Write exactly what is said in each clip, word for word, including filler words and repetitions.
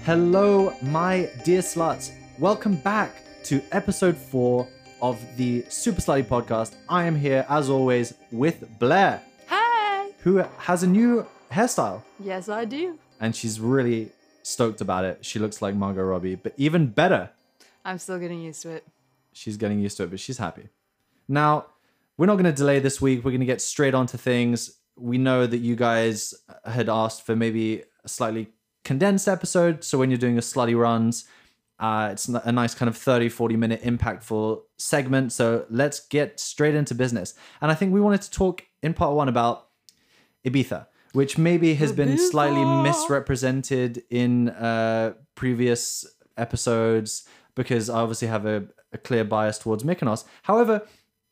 Hello, my dear sluts. Welcome back to episode four of the Super Slutty podcast. I am here, as always, with Blair. Hi! Who has a new hairstyle. Yes, I do. And she's really stoked about it. She looks like Margot Robbie, but even better. I'm still getting used to it. She's getting used to it, but she's happy. Now, we're not going to delay this week. We're going to get straight onto things. We know that you guys had asked for maybe a slightly condensed episode. So when you're doing a slutty runs, uh, it's a nice kind of thirty, forty minute impactful segment. So let's get straight into business. And I think we wanted to talk in part one about Ibiza, which maybe has been Ibiza. slightly misrepresented in uh, previous episodes because I obviously have a, a clear bias towards Mykonos. However,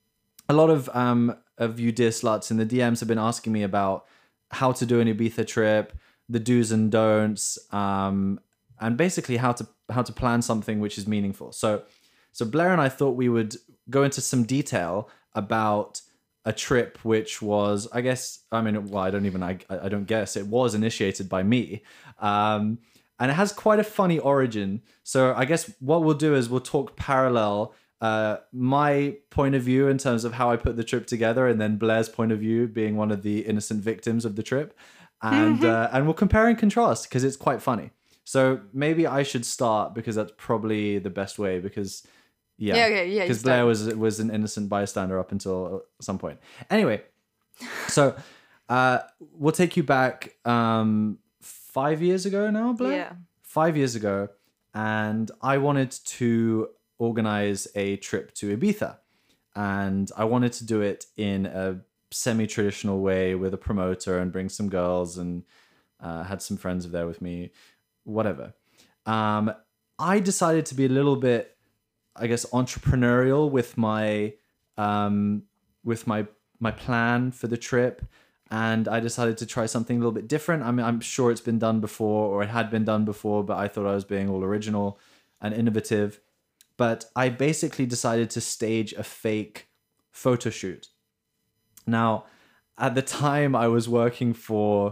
a lot of um, of you dear sluts in the D Ms have been asking me about how to do an Ibiza trip, the do's and don'ts, um, and basically how to how to plan something which is meaningful. So, so Blair and I thought we would go into some detail about a trip which was, I guess, I mean, well, I don't even, I, I don't guess, it was initiated by me. Um, and it has quite a funny origin. So I guess what we'll do is we'll talk parallel uh, my point of view in terms of how I put the trip together, and then Blair's point of view being one of the innocent victims of the trip. And uh, and we'll compare and contrast because it's quite funny. So maybe I should start because that's probably the best way because yeah, Yeah, okay, yeah, you because start. Blair was was an innocent bystander up until some point. Anyway, so uh, we'll take you back um, five years ago now, Blair. Yeah. Five years ago, and I wanted to organize a trip to Ibiza, and I wanted to do it in a semi-traditional way with a promoter and bring some girls and uh, had some friends there with me, whatever. Um, I decided to be a little bit, I guess, entrepreneurial with my um, with my my plan for the trip, and I decided to try something a little bit different. I mean, I'm sure it's been done before, or it had been done before, but I thought I was being all original and innovative. But I basically decided to stage a fake photo shoot. Now, at the time, I was working for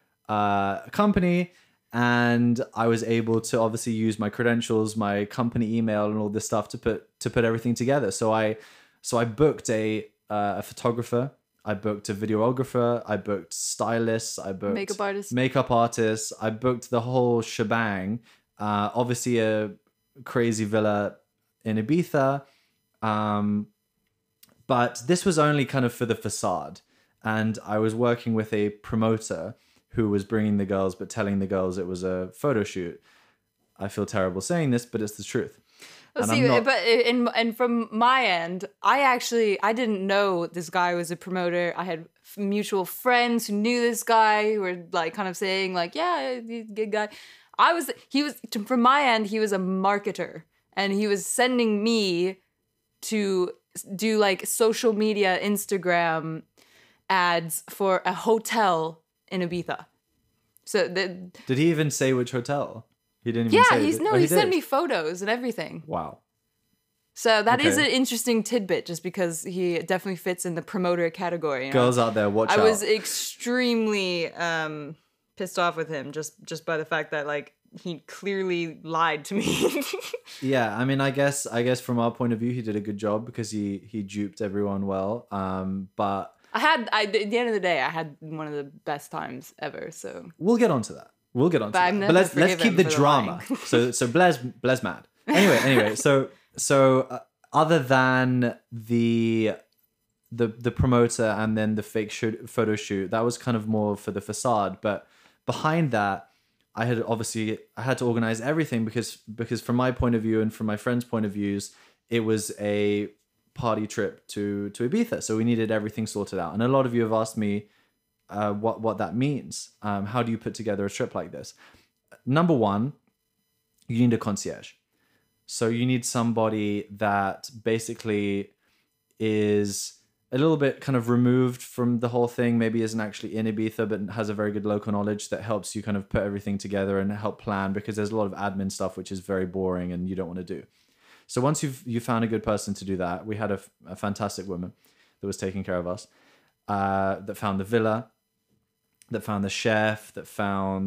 uh, a company, and I was able to obviously use my credentials, my company email, and all this stuff to put to put everything together. So I so I booked a uh, a photographer, I booked a videographer, I booked stylists, I booked Makeup artist. makeup artists, I booked the whole shebang. Uh, obviously, a crazy villa in Ibiza. Um, But this was only kind of for the facade. And I was working with a promoter who was bringing the girls, but telling the girls it was a photo shoot. I feel terrible saying this, but it's the truth. Well, And see, I'm not- but in and from my end, I actually I didn't know this guy was a promoter. I had mutual friends who knew this guy who were like kind of saying like, yeah, he's a good guy. I was he was from my end, he was a marketer, and he was sending me to do like social media Instagram ads for a hotel in Ibiza. So the Did he even say which hotel? He didn't even yeah, say. he's did- no, oh, he, sent did? me photos and everything. Wow. So that is Okay. an interesting tidbit, just because he definitely fits in the promoter category. You know? Girls out there, watch I out. was extremely um, pissed off with him just just by the fact that like he clearly lied to me. Yeah, I mean, I guess, I guess from our point of view, he did a good job because he he duped everyone well. Um, but I had I, at the end of the day, I had one of the best times ever. So we'll get onto that. We'll get onto But that. I'm But never let's let's forgive keep him the for the drama. lying. so so Blair's Blair's mad. Anyway, anyway. So so uh, other than the the the promoter and then the fake shoot, photo shoot, that was kind of more for the facade. But behind that, I had obviously I had to organize everything because because from my point of view and from my friends' point of views, it was a party trip to to Ibiza. So we needed everything sorted out. And a lot of you have asked me uh, what what that means. Um, how do you put together a trip like this? Number one, you need a concierge. So you need somebody that basically is a little bit kind of removed from the whole thing, maybe isn't actually in Ibiza, but has a very good local knowledge that helps you kind of put everything together and help plan, because there's a lot of admin stuff which is very boring and you don't want to do. So once you've you found a good person to do that, we had a, a fantastic woman that was taking care of us, uh, that found the villa, that found the chef, that found a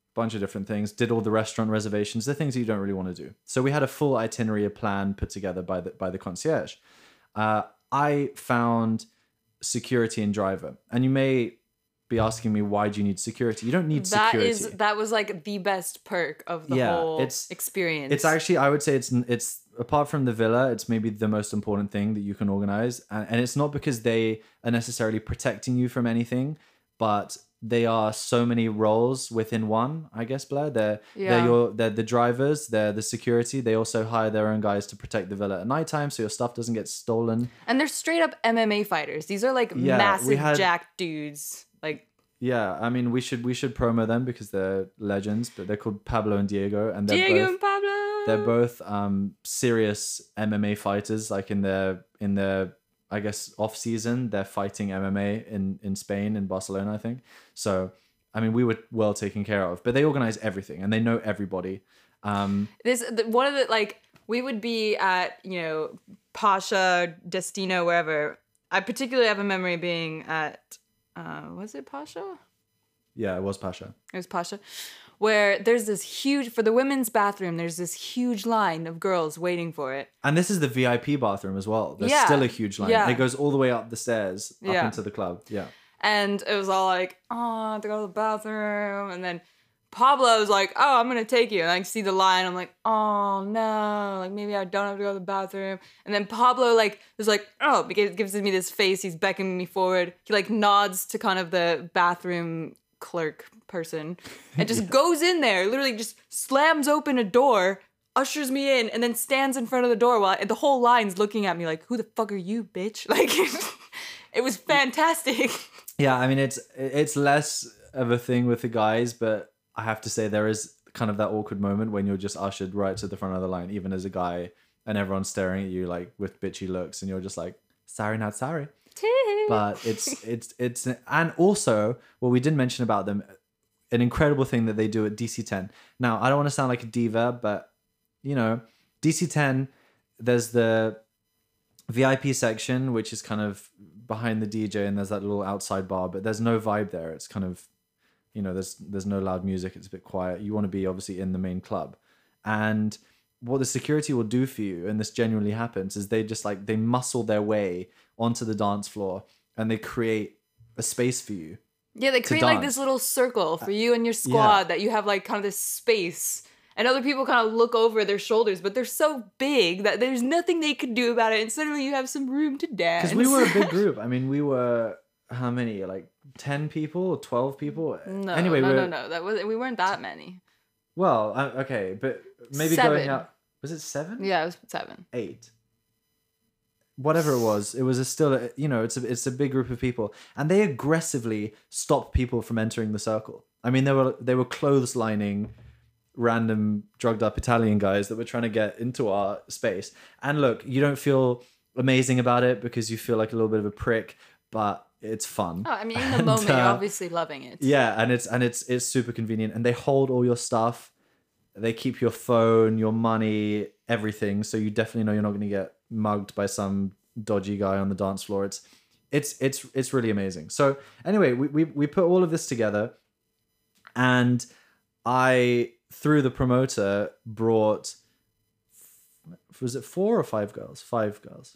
bunch of different things, did all the restaurant reservations, the things you don't really want to do. So we had a full itinerary, a plan put together by the by the concierge. Uh, I found security and driver, and you may be asking me, why do you need security? You don't need That security. is that was like the best perk of the Yeah, whole it's- experience. It's actually, I would say it's it's apart from the villa, it's maybe the most important thing that you can organize, and, and it's not because they are necessarily protecting you from anything, but they are so many roles within one. I guess, Blair. They're Yeah. they're your they're the drivers, they're the security. They also hire their own guys to protect the villa at nighttime, so your stuff doesn't get stolen. and they're straight up M M A fighters. These are like Yeah, we massive had- jack dudes. Like Yeah, I mean, we should we should promo them because they're legends, but they're called Pablo and Diego, and they're Diego both and Pablo. they're both um serious M M A fighters. Like in their in their I guess off season, they're fighting M M A in in Spain, in Barcelona, I think. So I mean, we were well taken care of, but they organize everything and they know everybody. Um, This the, one of the like we would be at, you know, Pasha, Destino, wherever. I particularly have a memory being at uh was it Pasha? yeah, it was Pasha. It was Pasha, where there's this huge for the women's bathroom. There's this huge line of girls waiting for it. And this is the V I P bathroom as well. There's Yeah, still a huge line. yeah. It goes all the way up the stairs, up Yeah. into the club. Yeah. And it was all like, oh, I have to go to the bathroom. And then Pablo's like, oh, I'm going to take you. And I see the line. I'm like, oh, no. Like, maybe I don't have to go to the bathroom. And then Pablo, like, is like, oh, because gives me this face. He's beckoning me forward. He, like, nods to kind of the bathroom clerk person and just goes in there, literally just slams open a door, ushers me in, and then stands in front of the door while the whole line's looking at me like, who the fuck are you, bitch? Like, it was fantastic. Yeah, I mean it's it's less of a thing with the guys, but I have to say there is kind of that awkward moment when you're just ushered right to the front of the line, even as a guy, and everyone's staring at you like with bitchy looks, and you're just like, sorry, not sorry. But it's it's it's and also what we didn't mention about them, an incredible thing that they do at D C ten. Now I don't want to sound like a diva, but you know, D C ten, there's the V I P section, which is kind of behind the D J, and there's that little outside bar, but there's no vibe there. It's kind of, you know, there's there's no loud music. It's a bit quiet. You want to be obviously in the main club. And what the security will do for you, and this genuinely happens, is they just like, they muscle their way onto the dance floor and they create a space for you. Yeah, they create like dance. this little circle for you and your squad that you have like kind of this space. And other people kind of look over their shoulders, but they're so big that there's nothing they could do about it. And suddenly you have some room to dance. Because we were a big group. I mean, we were, how many? Like ten people or twelve people? No, anyway, no, we're, no, no. That was we weren't that many. Well, uh, okay, but maybe Seven. going out. Was it seven? Yeah, it was seven. Eight. Whatever it was, it was a still, a, you know, it's a it's a big group of people, and they aggressively stopped people from entering the circle. I mean, they were they were clotheslining random drugged up Italian guys that were trying to get into our space. And look, you don't feel amazing about it because you feel like a little bit of a prick, but it's fun. Oh, I mean, in the And, moment, you're uh, obviously loving it. Yeah, and it's and it's it's super convenient, and they hold all your stuff. They keep your phone, your money, everything, so you definitely know you're not going to get mugged by some dodgy guy on the dance floor. It's it's it's it's really amazing. So anyway, we we we put all of this together, and I, through the promoter, brought, was it four or five girls? Five girls.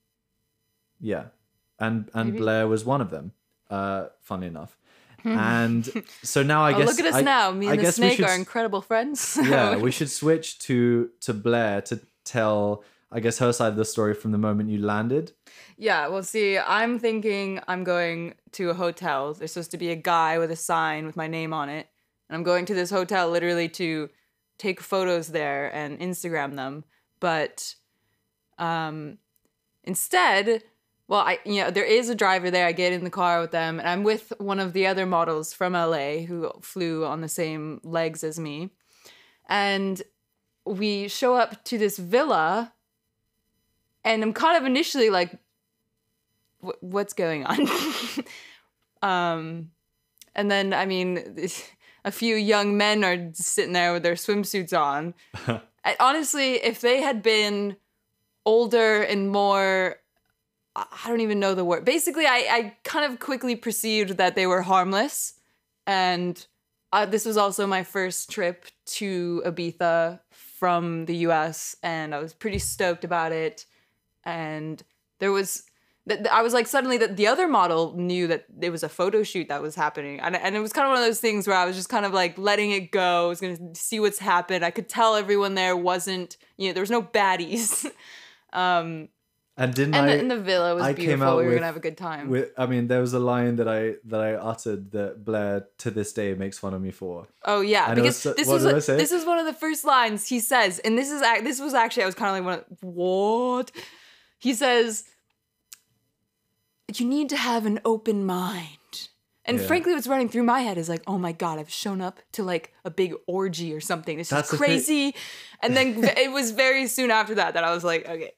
Yeah, and and Maybe. Blair was one of them. Uh, funny enough. And so now I Oh, guess look at us I, now. Me I and the guess we snake should are s- incredible friends. yeah, we should switch to to Blair to tell, I guess, her side of the story from the moment you landed. Yeah, well, see, I'm thinking I'm going to a hotel. There's supposed to be a guy with a sign with my name on it. And I'm going to this hotel literally to take photos there and Instagram them. But um, instead, well, I you know, there is a driver there. I get in the car with them, and I'm with one of the other models from L A who flew on the same legs as me. And we show up to this villa, and I'm kind of initially like, "Wh- what's going on?" um, and then, I mean, a few young men are sitting there with their swimsuits on. I- honestly, if they had been older and more, I I don't even know the word. Basically, I, I kind of quickly perceived that they were harmless and uh, this was also my first trip to Ibiza from the U S, and I was pretty stoked about it. And there was, th- I was like, suddenly that the other model knew that it was a photo shoot that was happening. And, and it was kind of one of those things where I was just kind of like letting it go. I was going to see what's happened. I could tell everyone there wasn't, you know, there was no baddies. um, And didn't and, I? the, and the villa was I beautiful. came out We were with- going to have a good time. With, I mean, there was a line that I that I uttered that Blair to this day makes fun of me for. Oh yeah, And it because was so- this what was did I a- say? this is one of the first lines he says, and this is ac- this was actually I was kind of like, one of- what? He says, "You need to have an open mind." And Yeah. frankly, what's running through my head is like, "Oh my god, I've shown up to like a big orgy or something. This That's is the thing. crazy." And then it was very soon after that that I was like, "Okay."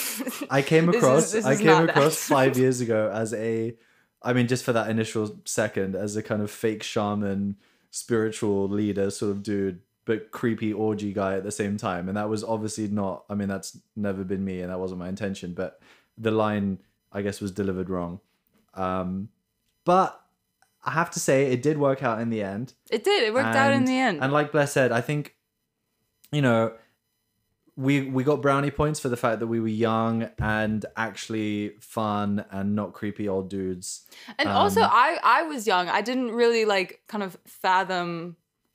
I came This is- across this I is came not across that. five years ago as a, I mean, just for that initial second, as a kind of fake shaman, spiritual leader sort of dude, but creepy orgy guy at the same time. And that was obviously not, I mean, that's never been me and that wasn't my intention, but the line, I guess, was delivered wrong. Um, but I have to say, it did work out in the end. It did. It worked out in And- the end. And like Blair said, I think, you know, we we got brownie points for the fact that we were young and actually fun and not creepy old dudes. And Um, also, I I was young. I didn't really like kind of fathom,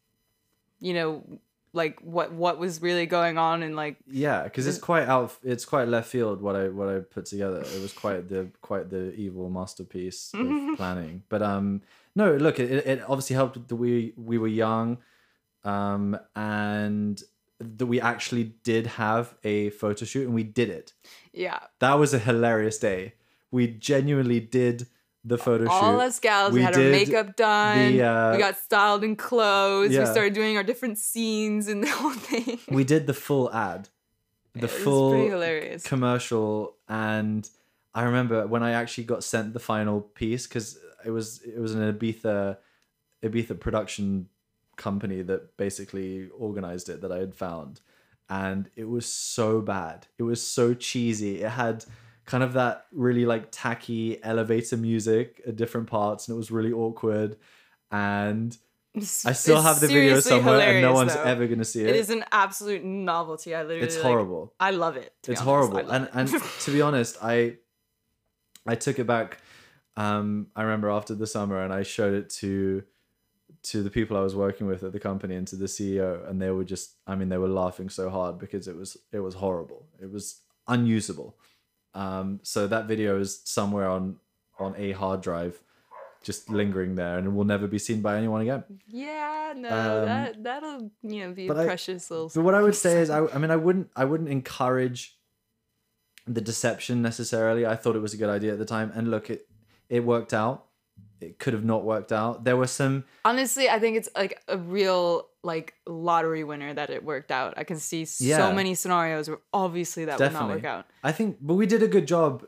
you know, like what what was really going on and like Yeah, because it's quite out. It's quite left field what I what I put together. It was quite the quite the evil masterpiece of planning. But um, no, look, it, it obviously helped that we we were young, um, and that we actually did have a photo shoot and we did it. yeah. That was a hilarious day. We genuinely did the photo shoot. All us gals We had our did makeup done. the, uh, we got styled in clothes. We Yeah. started doing our different scenes and the whole thing. We did the full ad, the It was full pretty hilarious. commercial, and I remember when I actually got sent the final piece because it was it was an Ibiza Ibiza production company that basically organized it that I had found, and it was so bad. It was so cheesy. It had kind of that really like tacky elevator music at different parts, and it was really awkward. And I still It's have the video seriously somewhere, and no hilarious, one's though. ever gonna see it. It is an absolute novelty. I literally It's like, horrible. I love it. to be It's honest. horrible. I love And it. and to be honest, I I took it back. Um, I remember after the summer, and I showed it to to the people I was working with at the company and to the C E O, and they were just, I mean, they were laughing so hard because it was it was horrible. It was unusable. Um, so that video is somewhere on on a hard drive, just lingering there, and it will never be seen by anyone again. Yeah, no, Um, that that'll you know be a but I- precious little. But what I would say is, I, I mean, I wouldn't, I wouldn't encourage the deception necessarily. I thought it was a good idea at the time, and look, it it worked out. It could have not worked out. There were some, Honestly, I think it's like a real like lottery winner that it worked out. I can see Yeah. so many scenarios where obviously that would not Definitely. work out. I think, but we did a good job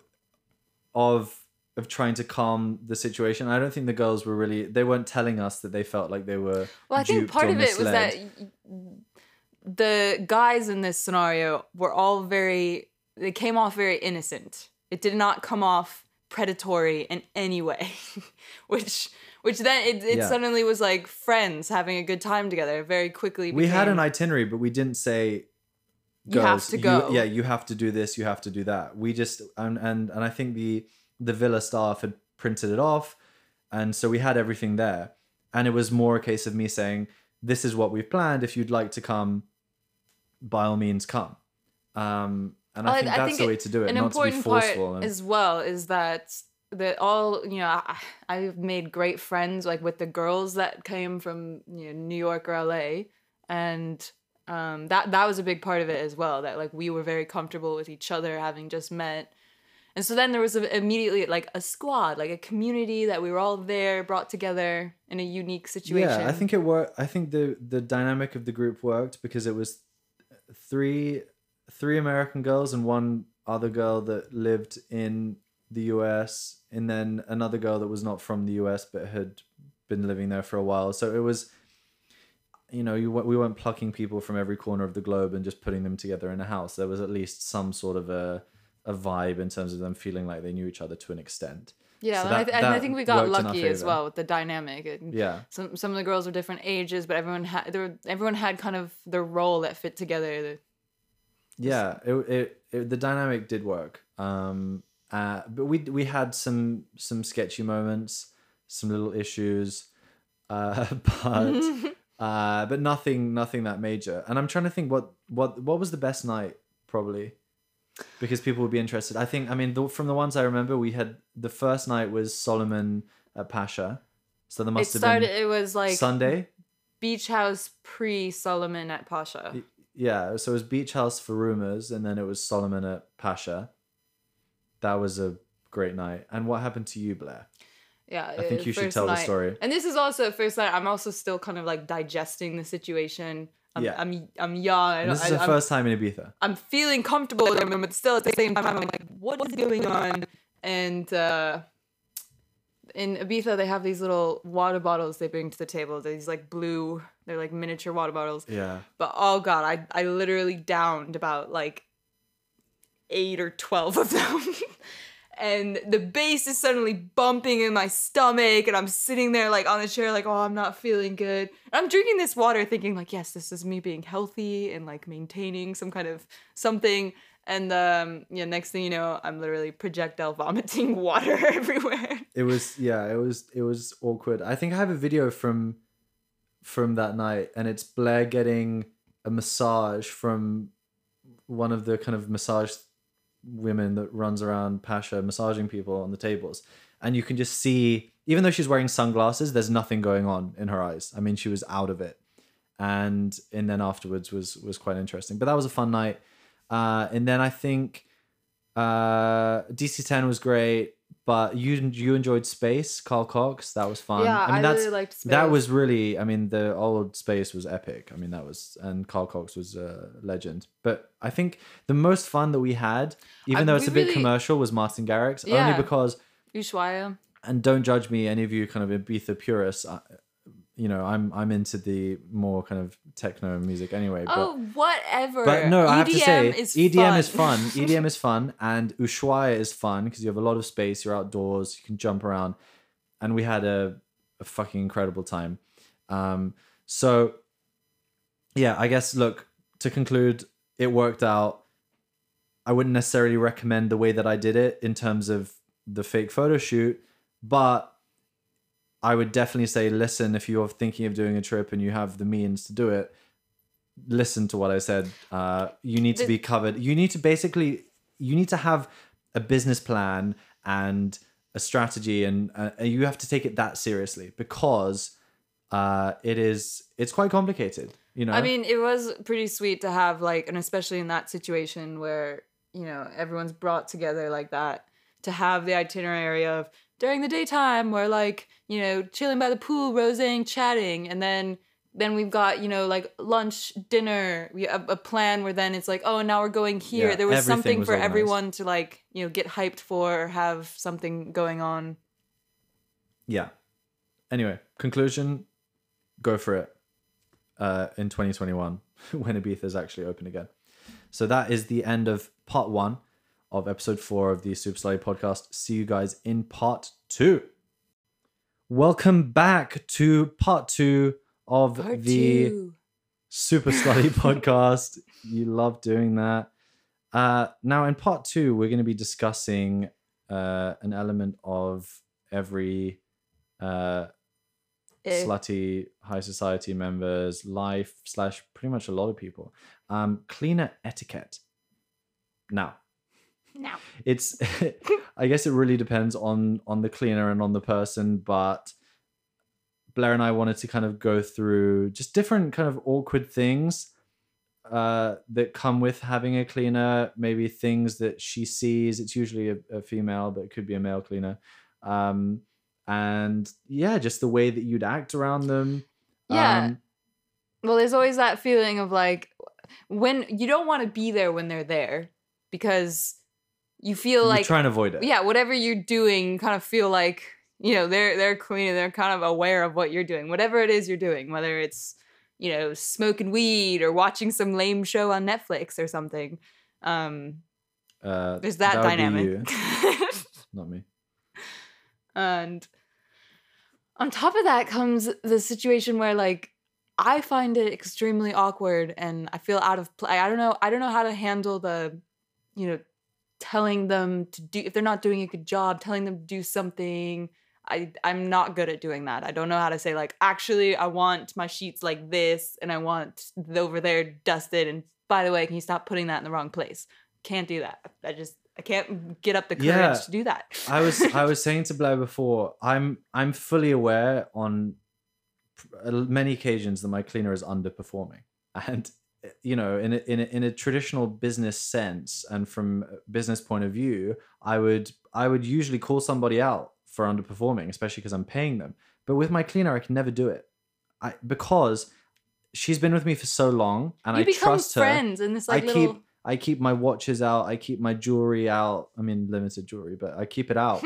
of of trying to calm the situation. I don't think the girls were really, they weren't telling us that they felt like they were. Well, I think duped part or of it was that misled. y- the guys in this scenario were all very, they came off very innocent. It did not come off predatory in any way, which which then it, it Yeah. suddenly was like friends having a good time together. It very quickly We had an became- itinerary, but we didn't say, You have girls, to go. yeah, you have to do this, you have to do that. We just, and and and I think the the villa staff had printed it off, and so we had everything there, and it was more a case of me saying, this is what we've planned. If you'd like to come, by all means come. Um, and I Well, think that's the way to do it, An not to be important part forceful. and- as well is that that all you know I, I've made great friends like with the girls that came from you know New York or L A, and um, that that was a big part of it as well. That like we were very comfortable with each other having just met, and so then there was a, immediately like a squad, like a community that we were all there, brought together in a unique situation. Yeah, I think it worked. I think the the dynamic of the group worked because it was three three American girls and one other girl that lived in the U S, and then another girl that was not from the U S but had been living there for a while. So it was, you know, you we weren't plucking people from every corner of the globe and just putting them together in a house. There was at least some sort of a a vibe in terms of them feeling like they knew each other to an extent. Yeah, So and, I, that- th- and I that think we got worked in our lucky as favor. well with the dynamic. And Yeah. Some some of the girls were different ages, but everyone had there were, everyone had kind of their role that fit together. The- Yeah, it, it, it the dynamic did work. Um, uh, but we we had some some sketchy moments, some little issues, uh, but uh, but nothing nothing that major. And I'm trying to think what what what was the best night probably, because people would be interested. I think I mean the, from the ones I remember, we had the first night was Solomon at Pasha, so there It must have started. been It was like Sunday. Beach House pre Solomon at Pasha. Yeah, so it was Beach House for Rumors, and then it was Solomon at Pasha. That was a great night. And what happened to you, Blair? Yeah, I think uh, you should first tell the night. story. And this is also first night. I'm also still kind of like digesting the situation. I'm, Yeah. I'm, I'm young. I And don't, this is I, the I'm, first time in Ibiza. I'm feeling comfortable with them, but still at the same time, I'm like, what is going on? And uh, in Ibiza, they have these little water bottles they bring to the table. These like blue, they're like miniature water bottles. Yeah. But oh god, I I literally downed about like eight or twelve of them. And the bass is suddenly bumping in my stomach, and I'm sitting there like on the chair, like, oh, I'm not feeling good. And I'm drinking this water, thinking like, yes, this is me being healthy and like maintaining some kind of something. And um, yeah, next thing you know, I'm literally projectile vomiting water everywhere. It was yeah, it was it was awkward. I think I have a video from from that night, and it's Blair getting a massage from one of the kind of massage women that runs around Pasha massaging people on the tables, and you can just see, even though she's wearing sunglasses, there's nothing going on in her eyes. I mean, she was out of it. And and then afterwards was was quite interesting. But that was a fun night. Uh, and then I think uh, D C ten was great, but you you enjoyed Space, Carl Cox. That was fun. Yeah, I mean, I that's really liked Space. that was really. I mean, the old Space was epic. I mean, that was, and Carl Cox was a legend. But I think the most fun that we had, even I- though it's we a bit really- commercial, was Martin Garrix. Yeah. Only because, Ushuaia. and don't judge me, any of you kind of Ibiza purists. I, you know, I'm I'm into the more kind of techno music anyway. But, Oh, whatever. but no, I have to E D say, M is E D M fun. is fun. E D M is fun, and Ushuaia is fun because you have a lot of space. You're outdoors. You can jump around, and we had a, a fucking incredible time. Um, so yeah, I guess look, to conclude, it worked out. I wouldn't necessarily recommend the way that I did it in terms of the fake photo shoot, but I would definitely say, listen, if you're thinking of doing a trip and you have the means to do it, listen to what I said. Uh, you need to The- be covered. You need to basically, you need to have a business plan and a strategy, and uh, you have to take it that seriously, because uh, it is, it's quite complicated, you know? I mean, it was pretty sweet to have like, and especially in that situation where, you know, everyone's brought together like that, to have the itinerary of during the daytime we're like, you know, chilling by the pool, rosing, chatting, and then then we've got, you know, like lunch, dinner, we have a plan where then it's like, oh, now we're going here. Yeah, there was everything something was for organized. everyone to like, you know, get hyped for, or have something going on. Yeah. Anyway, conclusion, go for it uh, in twenty twenty-one when Ibiza is actually open again. So that is the end of part one of episode four of the Super Slutty podcast. See you guys in part two. Welcome back to part two of Part the two. Super Slutty podcast. You love doing that. Uh, now, in part two, we're going to be discussing uh, an element of every uh, Eh. slutty high society members' life slash pretty much a lot of people. Um, cleaner etiquette. Now, Now. it's I guess it really depends on on the cleaner and on the person, but Blair and I wanted to kind of go through just different kind of awkward things uh that come with having a cleaner, maybe things that she sees. It's usually a, a female, but it could be a male cleaner. Um and yeah, just the way that you'd act around them. Yeah. Um, Well, there's always that feeling of like, when you don't want to be there when they're there, because you feel you like, try and avoid it. yeah, whatever you're doing, you kind of feel like, you know, they're they're clean and they're kind of aware of what you're doing, whatever it is you're doing, whether it's, you know, smoking weed or watching some lame show on Netflix or something. Um, Uh, there's that, would be dynamic. you, not me. And on top of that comes the situation where, like, I find it extremely awkward and I feel out of play. I don't know. I don't know how to handle the, you know, telling them to do, if they're not doing a good job, telling them to do something. I, I'm not good at doing that. I don't know how to say, like, actually, I want my sheets like this and I want over there dusted. And by the way, can you stop putting that in the wrong place? Can't do that. I just, I can't get up the courage Yeah. to do that. I was I was saying to Blair before, I'm I'm fully aware on many occasions that my cleaner is underperforming, and you know, in a, in a, in a traditional business sense and from a business point of view, I would I would usually call somebody out for underperforming, especially because I'm paying them. But with my cleaner, I can never do it, I because she's been with me for so long, and You I become trust her. friends in this like I little. keep I keep my watches out. I keep my jewelry out. I mean, limited jewelry, but I keep it out.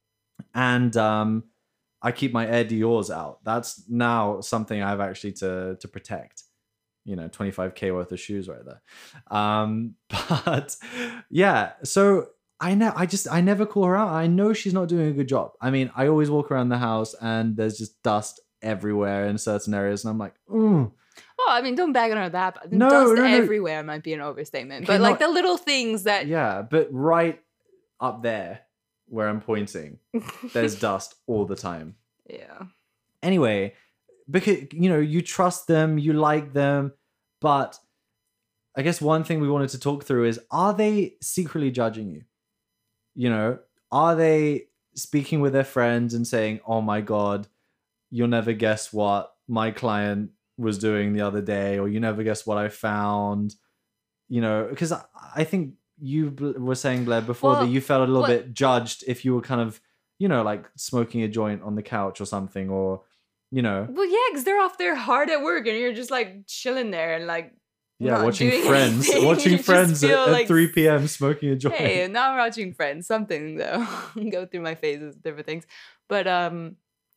And um, I keep my Air Dior's out. That's now something I have actually to to protect. You know, twenty-five K worth of shoes right there. Um, but yeah, so I know I just I never call her out. I know she's not doing a good job. I mean, I always walk around the house and there's just dust everywhere in certain areas, and I'm like, mm. Well, I mean, don't bag on her that. But No, dust no, no. everywhere might be an overstatement. Okay, But like not- the little things that. Yeah, but right up there where I'm pointing, there's dust all the time. Yeah. Anyway, because you know, you trust them, you like them, but I guess one thing we wanted to talk through is, are they secretly judging you? You know, are they speaking with their friends and saying, "Oh my God, you'll never guess what my client was doing the other day," or "You never guess what I found." You know, because I, I think you bl- were saying, Blair, before Well, that you felt a little what- bit judged if you were kind of, you know, like smoking a joint on the couch or something, or, you know, Well, yeah, because they're off there hard at work and you're just like chilling there and like. yeah, not watching doing Friends, anything. You watching just Friends at, feel at like, three p.m. smoking a joint. Hey, now I'm watching Friends. Something though. Go through my phases, different things. But um,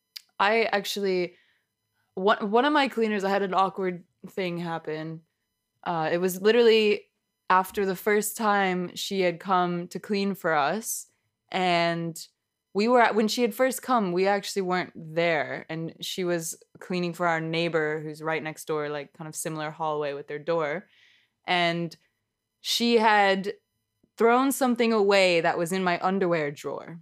I actually one one of my cleaners. I had an awkward thing happen. Uh, it was literally after the first time she had come to clean for us, and we were at, when she had first come, we actually weren't there, and she was cleaning for our neighbor who's right next door, like kind of similar hallway with their door, and she had thrown something away that was in my underwear drawer.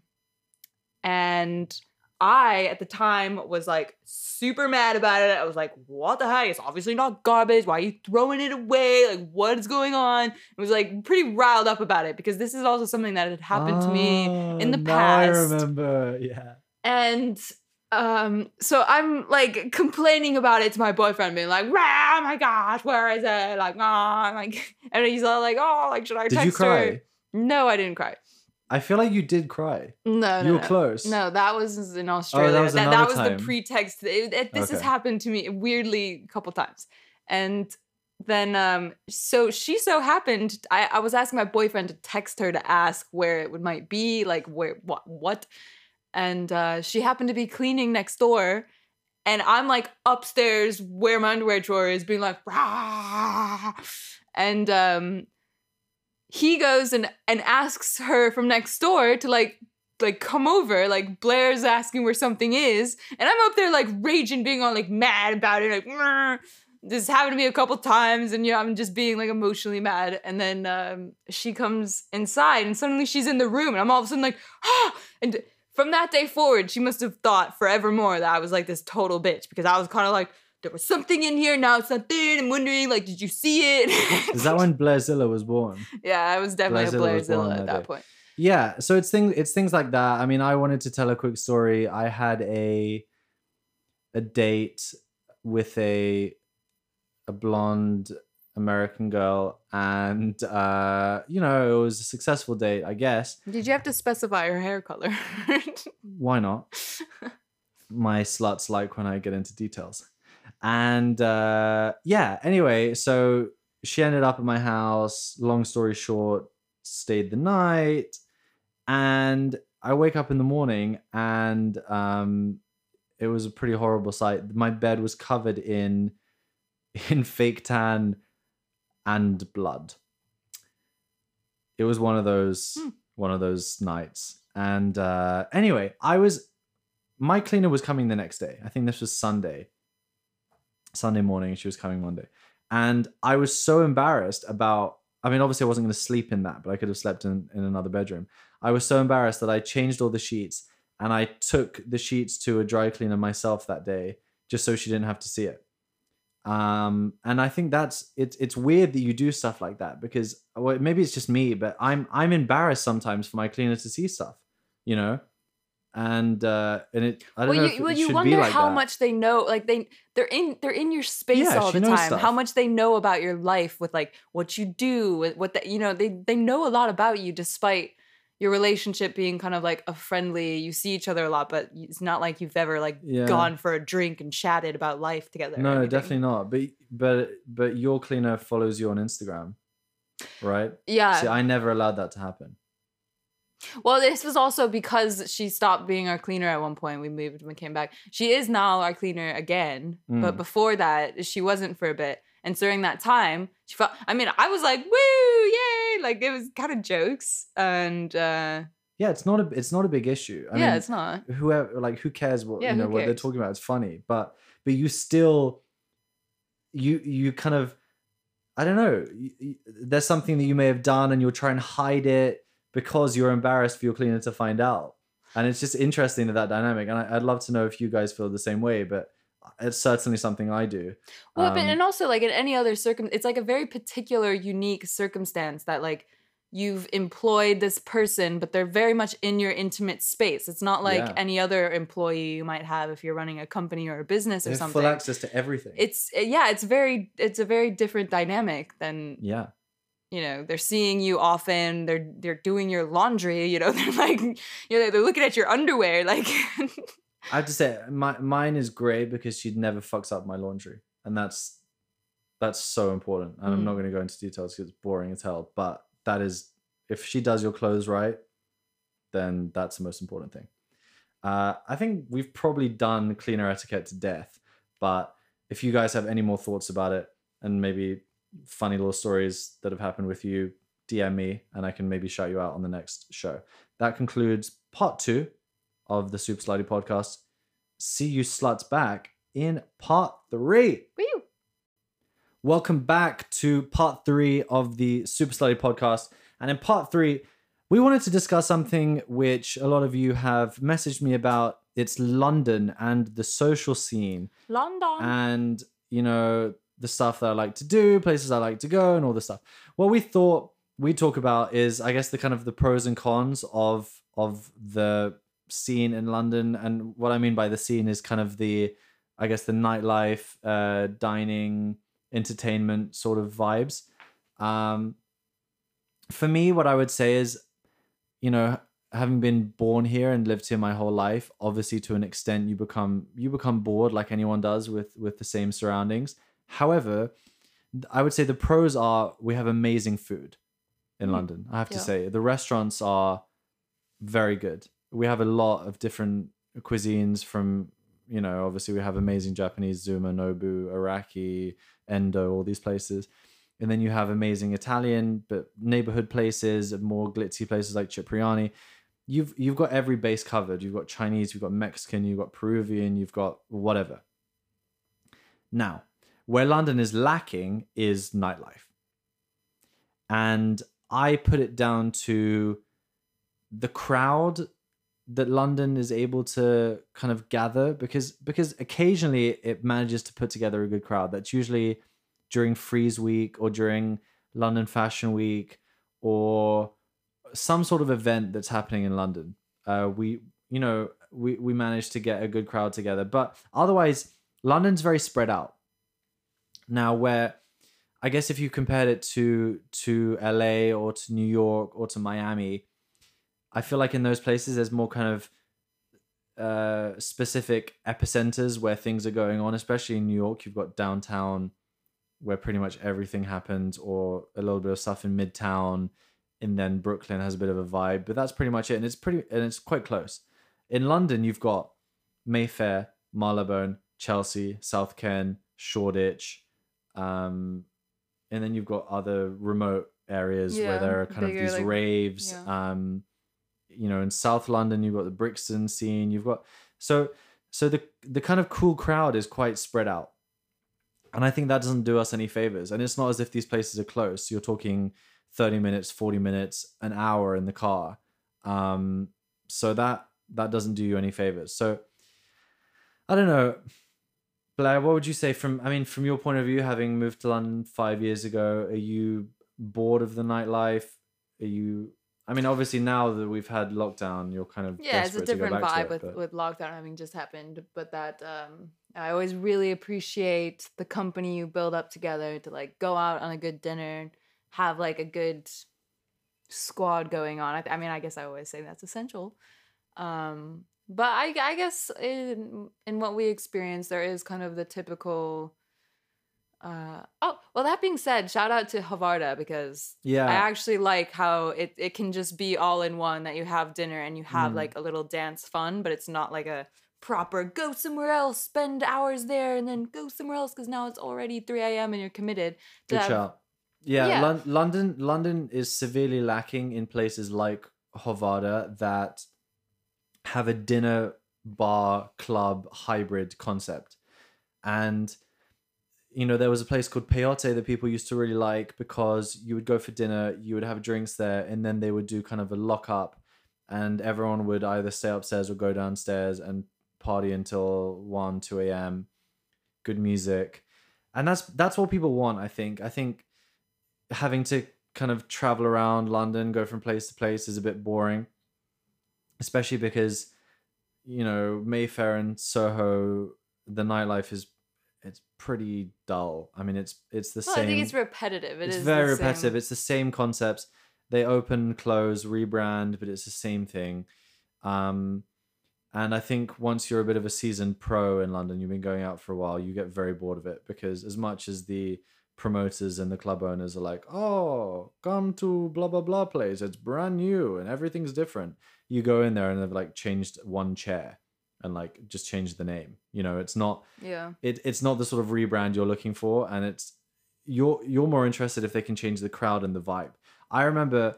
And I, at the time, was like super mad about it. I was like, what the heck? It's obviously not garbage. Why are you throwing it away? Like, what is going on? I was like pretty riled up about it because this is also something that had happened to me in the Oh, now past. I remember, yeah. And um, so I'm like complaining about it to my boyfriend, being like, "Rah, oh my gosh, where is it?" Like, ah, like, and he's all like, "Oh, like, should I Did text you cry? her?" No, I didn't cry. I feel like you did cry. No, no, You were no. close. No, that was in Australia. was that, another that was time. the pretext. It, it- this has Okay. happened to me weirdly a couple times. And then, um, so she so happened, I, I was asking my boyfriend to text her to ask where it would might be, like where, what, what. And uh, she happened to be cleaning next door. And I'm like upstairs where my underwear drawer is being like, rah! And um, he goes and, and asks her from next door to like, like come over, like Blair's asking where something is. And I'm up there like raging, being all like mad about it. Like, "Meh." This happened to me a couple times and yeah, I'm just being like emotionally mad. And then um, she comes inside and suddenly she's in the room and I'm all of a sudden like, ah! And from that day forward, she must have thought forevermore that I was like this total bitch because I was kind of like, there was something in here, now it's not there. I'm wondering, like, did you see it? Is that when Blairzilla was born? Yeah, I was definitely Blairzilla a was born Blairzilla that at that day. point. Yeah, so it's things it's things like that. I mean, I wanted to tell a quick story. I had a a date with a a blonde American girl, and uh, you know, it was a successful date, I guess. Did you have to specify her hair color? Why not? My sluts like when I get into details. And uh, yeah, anyway, so she ended up at my house. Long story short, stayed the night. And I wake up in the morning and um, it was a pretty horrible sight. My bed was covered in in fake tan and blood. It was one of those Hmm. one of those nights. And uh, anyway, I was my cleaner was coming the next day. I think this was Sunday. Sunday morning. She was coming Monday, and I was so embarrassed about. I mean, obviously, I wasn't going to sleep in that, but I could have slept in in another bedroom. I was so embarrassed that I changed all the sheets and I took the sheets to a dry cleaner myself that day, just so she didn't have to see it. Um, and I think that's it's it's weird that you do stuff like that because well, maybe it's just me, but I'm I'm embarrassed sometimes for my cleaner to see stuff, you know. And uh, and it I don't well, know you, if it well, you should wonder be like how that. much they know. Like they, they're in, they're in your space Yeah, all she the knows time. stuff. How much they know about your life with like what you do, with what the, you know. They, they know a lot about you, despite your relationship being kind of like a friendly. You see each other a lot, but it's not like you've ever like Yeah. gone for a drink and chatted about life together. or No, anything. definitely not. But but but your cleaner follows you on Instagram, right? Yeah. See, I never allowed that to happen. Well, this was also because she stopped being our cleaner at one point. We moved and we came back. She is now our cleaner again, Mm. but before that, she wasn't for a bit. And during that time, she felt. I mean, I was like, "Woo, yay!" Like it was kind of jokes, and uh, Yeah, it's not a it's not a big issue. I yeah, mean, it's not. whoever like who cares what Yeah, you know who what they're cares? talking about? It's funny, but but you still you you kind of I don't know. You, you, there's something that you may have done, and you'll try and hide it because you're embarrassed for your cleaner to find out. And it's just interesting to that dynamic. And I, I'd love to know if you guys feel the same way, but it's certainly something I do. Well, but Um, and also like in any other circum, it's like a very particular, unique circumstance that like you've employed this person, but they're very much in your intimate space. It's not like Yeah. any other employee you might have if you're running a company or a business they or have something. full access to everything. It's yeah, it's very it's a very different dynamic than yeah. you know, they're seeing you often, they're they're doing your laundry, you know, they're like you know, they're looking at your underwear like I have to say, my mine is great because she never fucks up my laundry, and that's that's so important. And I'm Mm. not going to go into details because it's boring as hell. But that is, if she does your clothes right, then that's the most important thing. Uh, I think we've probably done cleaner etiquette to death. But if you guys have any more thoughts about it, and maybe funny little stories that have happened with you, D M me, and I can maybe shout you out on the next show. That concludes part two of the Super Slutty podcast. See you sluts back in part three. Woo. Welcome back to part three of the Super Slutty podcast. And in part three, we wanted to discuss something which a lot of you have messaged me about. It's London and the social scene London. and, you know, the stuff that I like to do, places I like to go, and all this stuff. What we thought we'd talk about is, I guess, the kind of the pros and cons of of the scene in London. And what I mean by the scene is kind of the, I guess, the nightlife, uh, dining, entertainment sort of vibes. Um, for me, what I would say is, you know, having been born here and lived here my whole life, obviously to an extent you become you become bored like anyone does with with the same surroundings. However, I would say the pros are we have amazing food in Mm. London. I have to Yeah. say the restaurants are very good. We have a lot of different cuisines from, you know, obviously we have amazing Japanese, Zuma, Nobu, Iraqi, Endo, all these places. And then you have amazing Italian, but neighborhood places, more glitzy places like Cipriani. You've you've got every base covered. You've got Chinese, you've got Mexican, you've got Peruvian, you've got whatever. Now, where London is lacking is nightlife. And I put it down to the crowd that London is able to kind of gather because because occasionally it manages to put together a good crowd. That's usually during Frieze Week or during London Fashion Week or some sort of event that's happening in London. Uh, we, you know, we, we managed to get a good crowd together. But otherwise, London's very spread out. Now, where I guess if you compared it to to L A or to New York or to Miami, I feel like in those places there's more kind of uh, specific epicenters where things are going on. Especially in New York, you've got downtown, where pretty much everything happens, or a little bit of stuff in Midtown, and then Brooklyn has a bit of a vibe. But that's pretty much it, and it's pretty and it's quite close. In London, you've got Mayfair, Marylebone, Chelsea, South Ken, Shoreditch, um, and then you've got other remote areas Yeah, where there are kind bigger, of these like- raves. yeah. Um, you know, in South London, you've got the Brixton scene. You've got so so the the kind of cool crowd is quite spread out, and I think that doesn't do us any favors. And it's not as if these places are close. You're talking thirty minutes, forty minutes, an hour in the car. Um, so that that doesn't do you any favors. So I don't know. Blair, what would you say from, I mean, from your point of view, having moved to London five years ago, are you bored of the nightlife? Are you, I mean, obviously now that we've had lockdown, you're kind of Yeah, it's a desperate to go different back to vibe it, with, but- with lockdown having just happened. But that um, I always really appreciate the company you build up together to like go out on a good dinner and have like a good squad going on. I, I mean, I guess I always say that's essential. Um, but I, I guess in in what we experience, there is kind of the typical. Uh, oh, well, that being said, shout out to Havarda because Yeah. I actually like how it, it can just be all in one, that you have dinner and you have Mm. like a little dance fun, but it's not like a proper go somewhere else, spend hours there, and then go somewhere else because now it's already three a.m. and you're committed. to Good have- shout. Yeah, Yeah. Lon- London London is severely lacking in places like Hovada that have a dinner bar club hybrid concept. And you know, there was a place called Peyote that people used to really like because you would go for dinner, you would have drinks there, and then they would do kind of a lock up, and everyone would either stay upstairs or go downstairs and party until one, two a.m. Good music. And that's that's what people want, I think. I think having to kind of travel around London, go from place to place is a bit boring, especially because, you know, Mayfair and Soho, the nightlife is it's pretty dull. I mean, it's it's the Well, same. I think it's repetitive. It it's is very the same- repetitive. It's the same concepts. They open, close, rebrand, but it's the same thing. Um, and I think once you're a bit of a seasoned pro in London, you've been going out for a while, you get very bored of it because as much as the promoters and the club owners are like, oh, come to blah, blah, blah place. It's brand new and everything's different. You go in there and they've like changed one chair and like just changed the name. You know, it's not, Yeah. it, it's not the sort of rebrand you're looking for. And it's, you're, you're more interested if they can change the crowd and the vibe. I remember,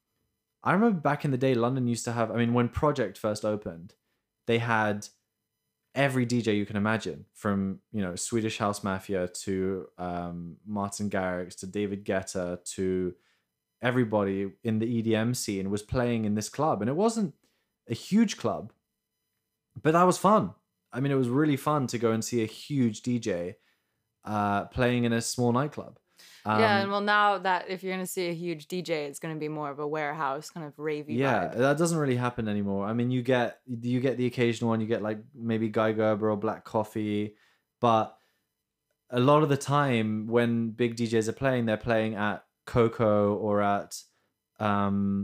I remember back in the day, London used to have, I mean, when Project first opened, they had every D J you can imagine, from, you know, Swedish House Mafia to um, Martin Garrix to David Guetta to everybody in the E D M scene was playing in this club. And it wasn't a huge club, but that was fun. I mean, it was really fun to go and see a huge D J uh, playing in a small nightclub. Um, yeah, and well, now that if you're gonna see a huge D J, it's gonna be more of a warehouse kind of ravey yeah, vibe. that doesn't really happen anymore. I mean, you get you get the occasional one. You get like maybe Guy Gerber or Black Coffee, but a lot of the time when big D Js are playing, they're playing at Coco or at um,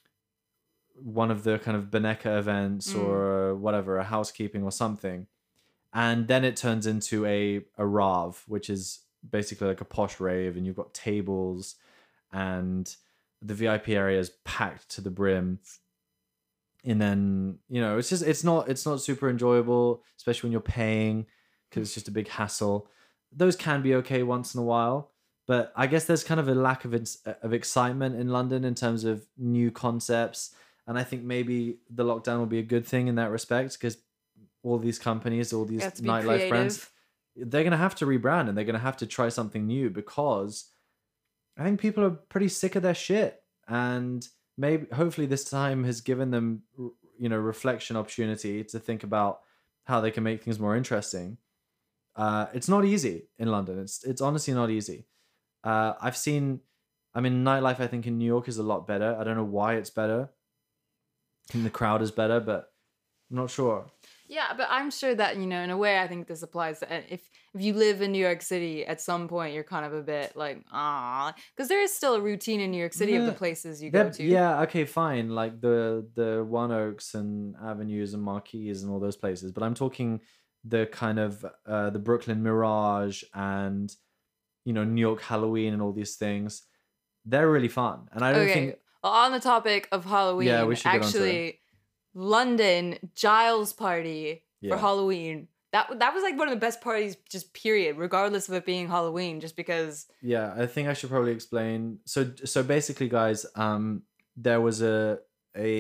one of the kind of Beneka events Mm. or whatever, a housekeeping or something, and then it turns into a a Rav, which is basically like a posh rave, and you've got tables and the V I P area is packed to the brim. And then, you know, it's just, it's not, it's not super enjoyable, especially when you're paying, because it's just a big hassle. Those can be okay once in a while, but I guess there's kind of a lack of, ins- of excitement in London in terms of new concepts. And I think maybe the lockdown will be a good thing in that respect, because all these companies, all these You have to be nightlife brands, creative. they're going to have to rebrand and they're going to have to try something new, because I think people are pretty sick of their shit. And maybe, hopefully this time has given them, you know, reflection opportunity to think about how they can make things more interesting. Uh, it's not easy in London. It's, it's honestly not easy. Uh, I've seen, I mean, nightlife, I think in New York is a lot better. I don't know why it's better. I think the crowd is better, but I'm not sure. Yeah, but I'm sure that, you know, in a way, I think this applies to if if you live in New York City, at some point you're kind of a bit like, ah, because there is still a routine in New York City of the Yeah. places you They're- go to. Yeah, okay, fine. Like the the One Oaks and Avenues and Marquees and all those places. But I'm talking the kind of uh, the Brooklyn Mirage and, you know, New York Halloween and all these things. They're really fun. And I don't Okay. think Well, on the topic of Halloween, Yeah, we should get onto actually, London Giles party Yeah. for Halloween. That that was like one of the best parties, just period, regardless of it being Halloween, just because. Yeah, I think I should probably explain. So so basically, guys, um, there was a a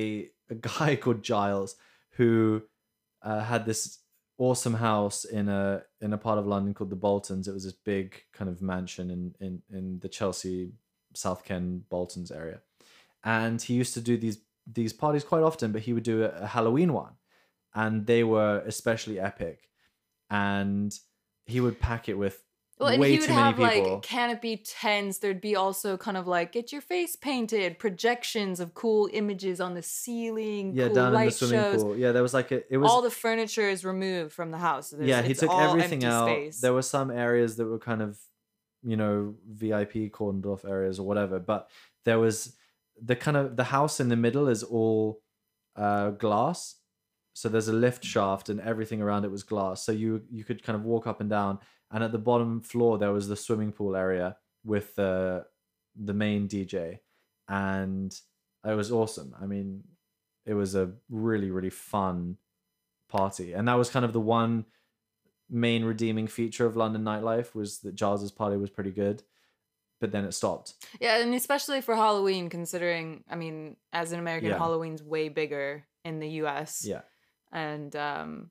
a guy called Giles who uh, had this awesome house in a in a part of London called the Boltons. It was this big kind of mansion in in in the Chelsea, South Ken, Boltons area, and he used to do these these parties quite often. But he would do a, a Halloween one, and they were especially epic. And he would pack it with Well, and way he would too many have people. like canopy tents. There'd be also kind of like get your face painted, projections of cool images on the ceiling, Yeah, cool down in the light swimming shows. pool. Yeah, there was like a. It was All the furniture is removed from the house. There's, yeah. He it's took all everything empty out. Space. There were some areas that were kind of, you know, V I P cordoned off areas or whatever. But there was the kind of the house in the middle is all uh, glass. So there's a lift shaft and everything around it was glass. So you you could kind of walk up and down. And at the bottom floor there was the swimming pool area with the the main D J, and it was awesome. I mean, it was a really really fun party, and that was kind of the one main redeeming feature of London nightlife was that Giles's party was pretty good, but then it stopped. Yeah, and especially for Halloween, considering I mean, as an American, Yeah. Halloween's way bigger in the U S. Yeah. And um,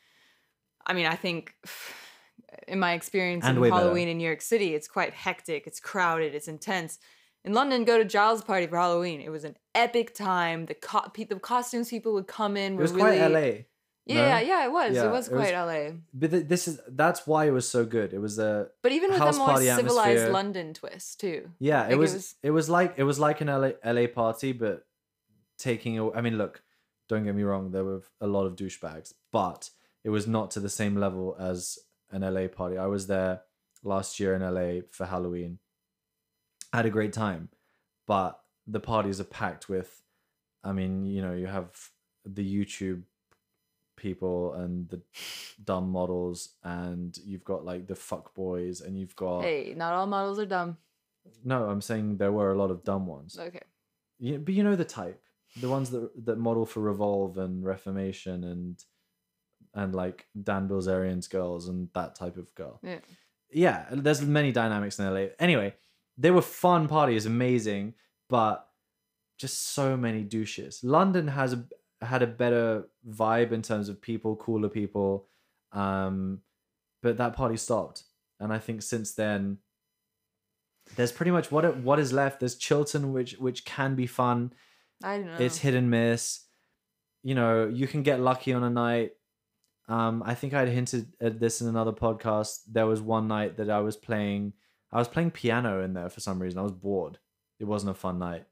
I mean, I think in my experience And in way better. Halloween in New York City, it's quite hectic, it's crowded, it's intense. In London, go to Giles' party for Halloween. It was an epic time. The co- pe- the costumes people would come in It were was really quite L A. Yeah, no? yeah, yeah, it was. Yeah, it was it was- quite L A. But th- this is that's why it was so good. It was a But even with house a more party civilized atmosphere. London twist too. Yeah, Like, it it was, was- it was like it was like an L A L A party, but taking. a- I mean, look, don't get me wrong. There were a lot of douchebags, but it was not to the same level as an L A party. I was there last year in L A for Halloween. I had a great time, but the parties are packed with. I mean, you know, you have the YouTube people and the dumb models, and you've got like the fuck boys, and you've got. Hey, not all models are dumb. No, I'm saying there were a lot of dumb ones. Okay. Yeah, but you know the type, the ones that that model for Revolve and Reformation and and like Dan Bilzerian's girls and that type of girl. Yeah. Yeah, there's many dynamics in L A. Anyway, they were fun parties, amazing, but just so many douches. London has a had a better vibe in terms of people, cooler people, um, but that party stopped, and I think since then. There's pretty much what it, what is left. There's Chiltern, which which can be fun. I don't know. It's hit and miss. You know, you can get lucky on a night. Um, I think I'd hinted at this in another podcast. There was one night that I was playing. I was playing piano in there for some reason. I was bored. It wasn't a fun night,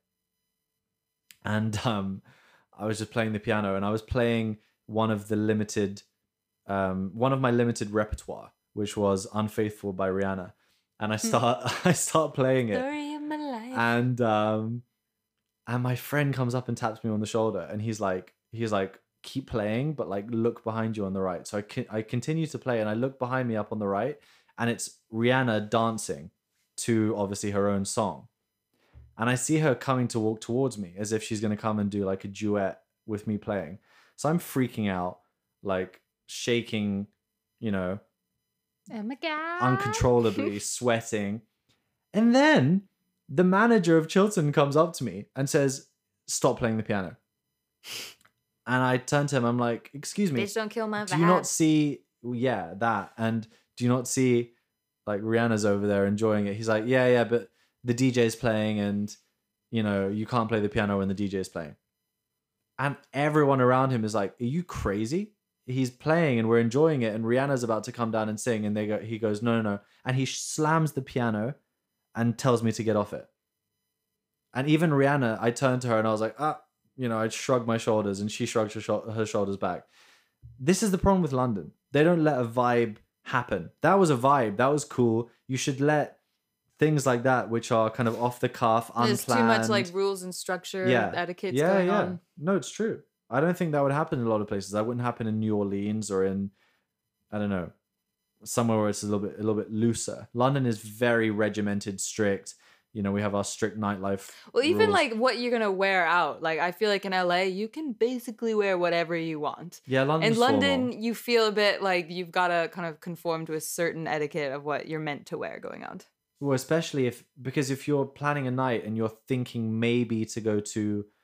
and um, I was just playing the piano, and I was playing one of the limited, um, one of my limited repertoire, which was "Unfaithful" by Rihanna. And I start I start playing it. Story of my life. And um and my friend comes up and taps me on the shoulder, and he's like he's like keep playing, but like look behind you on the right. So I can, I continue to play, and I look behind me up on the right, and it's Rihanna dancing to obviously her own song. And I see her coming to walk towards me as if she's going to come and do like a duet with me playing. So I'm freaking out, like shaking, you know, Oh my god. uncontrollably sweating. And then the manager of Chiltern comes up to me and says, "Stop playing the piano." And I turn to him, I'm like, "Excuse me, Bitch, don't kill my vibe. do you not see," yeah, that, and do you not see like Rihanna's over there enjoying it? He's like, "Yeah, yeah, but the D J's playing, and you know, you can't play the piano when the D J's playing." And everyone around him is like, "Are you crazy? He's playing and we're enjoying it, and Rihanna's about to come down and sing," and they go, he goes, "No, no, no," and he slams the piano and tells me to get off it. And even Rihanna, I turned to her and I was like, ah, you know, I shrugged my shoulders, and she shrugged her, sho- her shoulders back. This is the problem with London. They don't let a vibe happen. That was a vibe. That was cool. You should let things like that, which are kind of off the cuff, unplanned. There's too much like rules and structure, yeah, etiquette yeah, going yeah. on. No, it's true. I don't think that would happen in a lot of places. That wouldn't happen in New Orleans or in, I don't know, somewhere where it's a little bit a little bit looser. London is very regimented, strict. You know, we have our strict nightlife. Well, even rules. like what you're gonna wear out. Like I feel like in L A, you can basically wear whatever you want. yeah, London's In London, formal. you feel a bit like you've got to kind of conform to a certain etiquette of what you're meant to wear going out. Well, especially if because if you're planning a night and you're thinking maybe to go to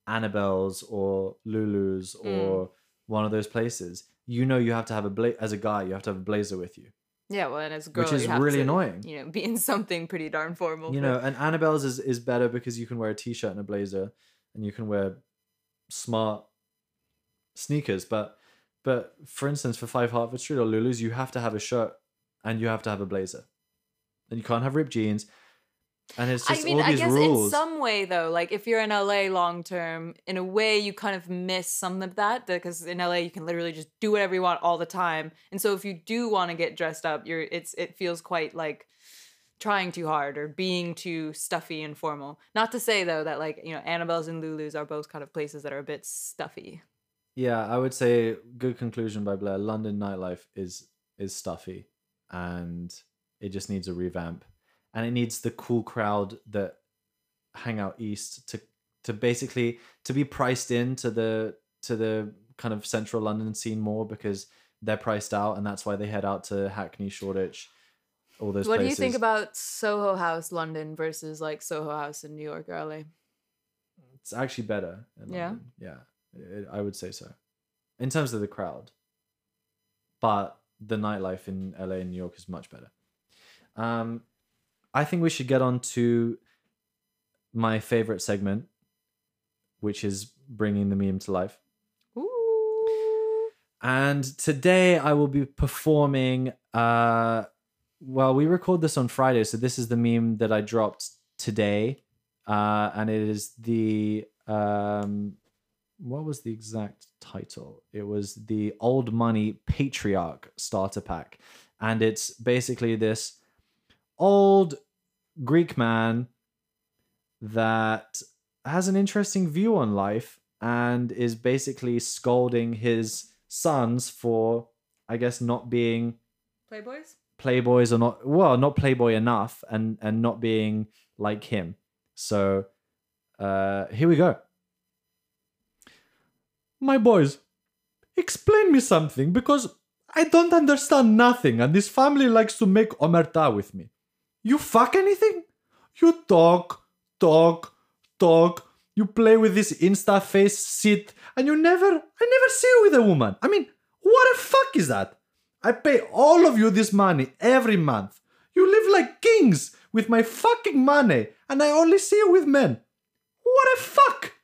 Annabelle's or Lulu's or one of those places, you know you have to have a bla- as a guy, you have to have a blazer with you. Yeah, well, and as a girl, Which is you have really to, annoying. You know, be in something pretty darn formal. You for- know, and Annabelle's is, is better because you can wear a t-shirt and a blazer and you can wear smart sneakers. But but for instance, for Five Hertford Street or Lulu's, you have to have a shirt and you have to have a blazer. And you can't have ripped jeans. And it's just I mean, all I these guess rules. in some way, though, like if you're in L A long term, in a way you kind of miss some of that because in L A you can literally just do whatever you want all the time. And so if you do want to get dressed up, you're it's it feels quite like trying too hard or being too stuffy and formal. Not to say though that like, you know, Annabelle's and Lulu's are both kind of places that are a bit stuffy. Yeah, I would say good conclusion by Blair. London nightlife is is stuffy and it just needs a revamp. And it needs the cool crowd that hang out east to to basically to be priced into the to the kind of central London scene more because they're priced out and that's why they head out to Hackney, Shoreditch, all those What places. do you think about Soho House London versus like Soho House in New York or L A? It's actually better in Yeah? London. Yeah. It, I would say so. In terms of the crowd. But the nightlife in L A and New York is much better. Um I think we should get on to my favorite segment, which is bringing the meme to life. Ooh. And today I will be performing, uh, well, we record this on Friday, so this is the meme that I dropped today. Uh, and it is the, um, what was the exact title? It was the Old Money Patriarch Starter Pack. And it's basically this old Greek man that has an interesting view on life and is basically scolding his sons for, I guess, not being Playboys? playboys or not, well, not playboy enough and, and not being like him. So uh, here we go. My boys, explain me something because I don't understand nothing and this family likes to make omerta with me. You fuck anything? You talk, talk, talk. You play with this Insta face sit and you never, I never see you with a woman. I mean, what the fuck is that? I pay all of you this money every month. You live like kings with my fucking money and I only see you with men. What the fuck?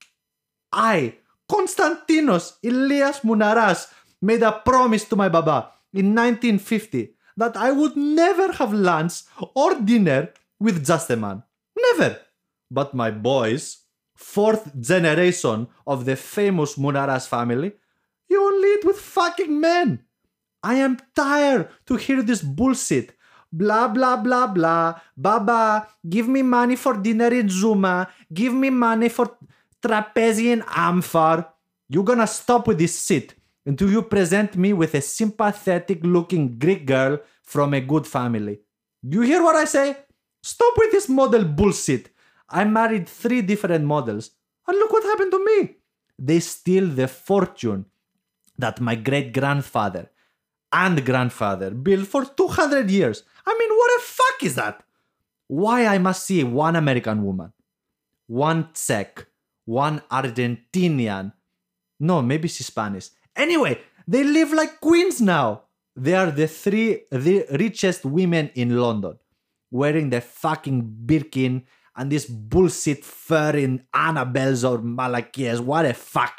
I, Konstantinos Ilias Munaras, made a promise to my baba in nineteen fifty that I would never have lunch or dinner with just a man. Never. But my boys, fourth generation of the famous Munaras family, you only eat with fucking men. I am tired to hear this bullshit. Blah, blah, blah, blah. Baba, give me money for dinner in Zuma. Give me money for trapeze in Amphar. You're gonna stop with this shit until you present me with a sympathetic looking Greek girl from a good family. You hear what I say? Stop with this model bullshit. I married three different models. And look what happened to me. They steal the fortune that my great grandfather and grandfather built for two hundred years. I mean, what the fuck is that? Why I must see one American woman, one Czech, one Argentinian. No, maybe she's Spanish. Anyway, they live like queens now. They are the three the richest women in London, wearing the fucking Birkin and this bullshit fur in Annabelle's or Malakias. What the fuck?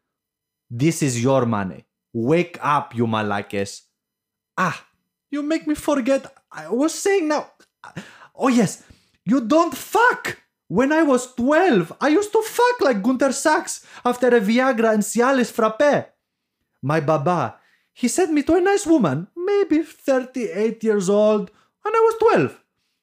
This is your money. Wake up, you Malakes. Ah, you make me forget. I was saying now. Oh yes, you don't fuck. When I was twelve, I used to fuck like Gunter Sachs after a Viagra and Cialis frappe. My baba, he sent me to a nice woman, maybe thirty-eight years old, and I was twelve.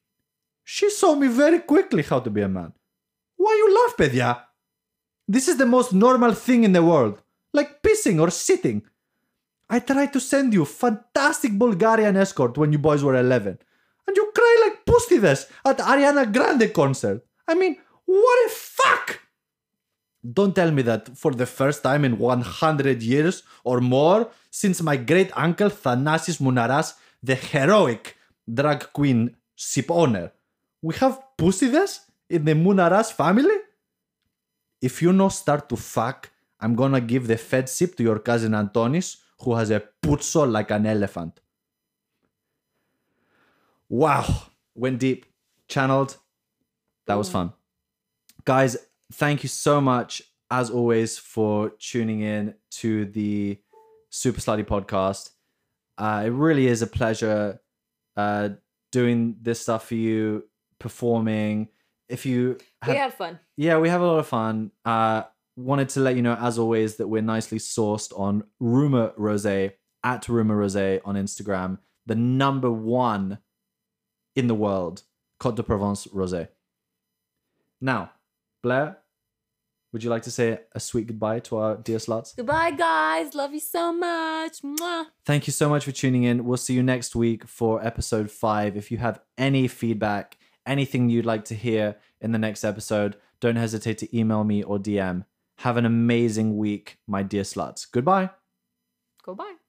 She saw me very quickly how to be a man. Why you laugh, Pedya? This is the most normal thing in the world, like pissing or sitting. I tried to send you fantastic Bulgarian escort when you boys were eleven, and you cry like pustides at Ariana Grande concert. I mean, what the fuck? Don't tell me that for the first time in one hundred years or more, since my great uncle Thanasis Munaras, the heroic drag queen ship owner, we have pussides in the Munaras family? if you no start to fuck, I'm gonna give the fed sip to your cousin Antonis, who has a puzzo like an elephant. Wow. Went deep. Channeled. That was fun. Guys, thank you so much, as always, for tuning in to the Super Slutty podcast. Uh, it really is a pleasure uh, doing this stuff for you, performing. If you have, We had fun. Yeah, we have a lot of fun. Uh, wanted to let you know, as always, that we're nicely sourced on Rumor Rosé, at Rumor Rosé on Instagram, the number one in the world Côte de Provence Rosé. Now, Blair, would you like to say a sweet goodbye to our dear sluts? Goodbye, guys. Love you so much. Mwah. Thank you so much for tuning in. We'll see you next week for episode five. If you have any feedback, anything you'd like to hear in the next episode, don't hesitate to email me or D M. Have an amazing week, my dear sluts. Goodbye. Goodbye.